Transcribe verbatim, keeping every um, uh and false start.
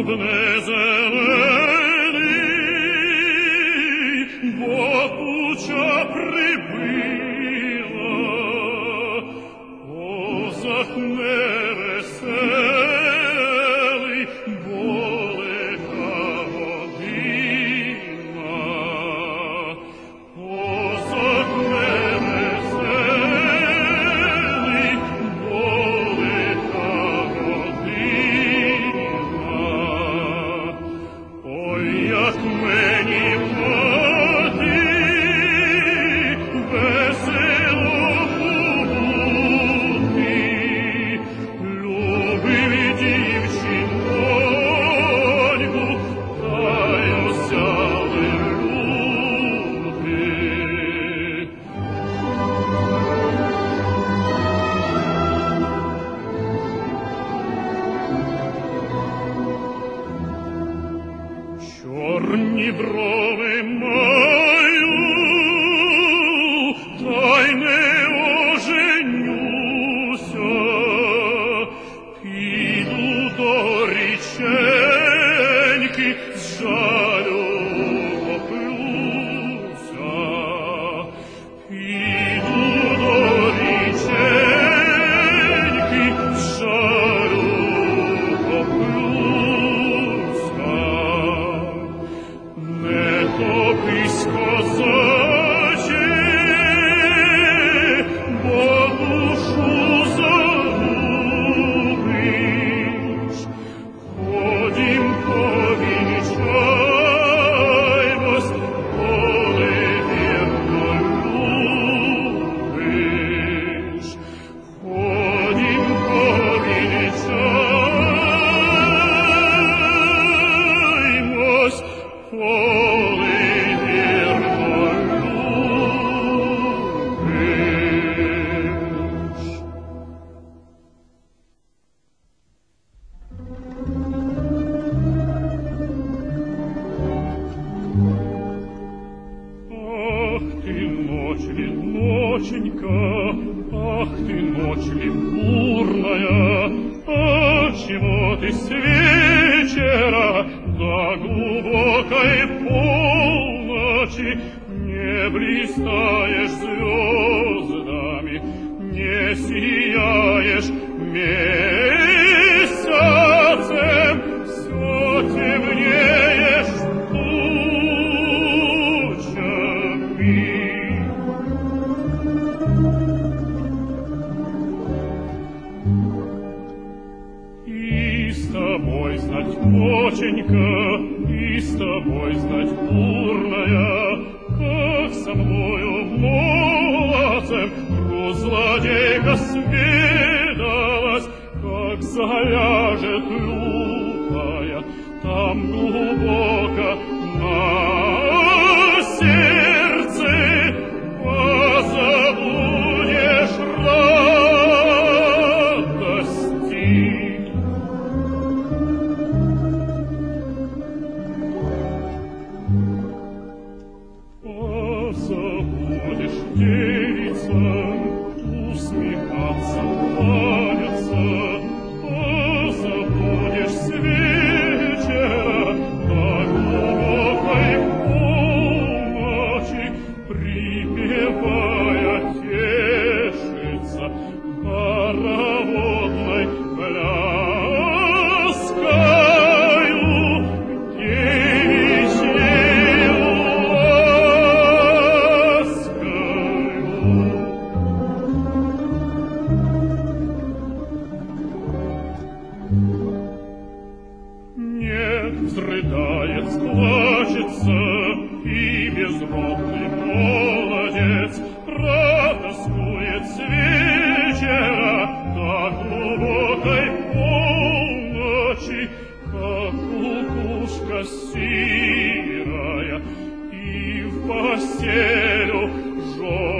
зелений, бо туча прибила, позахне веселий, болека година, позахне веселий, болека година. Ой, як мені мати весело бути, любив дівчиноньку, та й осяли люди. Чорні брови маю, та й не оженюся, піду до річеньки, з жалю поплюся, піду до річеньки, з жалю поплюся. Не топись, козаче, бо душу загубиш. Ходім, повінчаймось, коли вірно любиш. Ходім, повінчаймось, коли вірно любиш. Ах ти, ночь ноченька, ах ты, ночь бурная, а чего ты с вечера до глубокой полночи не блистаешь звездами, не сияешь месяцем, все темнеешь тучами. И с тобой знать, доченька, и с тобой знать, бурная, как со мною молодцем злодейка свидалась, как заляжет лютая там глубоко на сердце, позабудешь радости. Позабудешь, девица, усмехаться, кланяться, позабудешь с вечера до глубокой полночи, припевая тешиться хороводной пляскою девичьею ласкою. Нет, взрыдает, сплачется, и безродный молодец радостует с вечера до глубокой полночи, как кукушка сирая, и в постелю жжет.